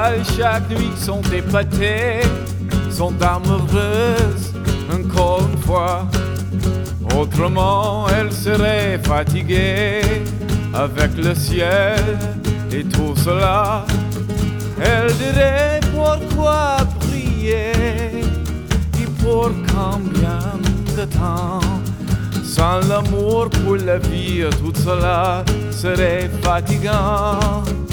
étoiles chaque nuit sont épatées, sont amoureuses encore une fois. Autrement, elles seraient fatiguées avec le ciel et tout cela. Elles diraient pourquoi prier et pour combien de temps. Sans l'amour pour la vie, tout cela serait fatigant.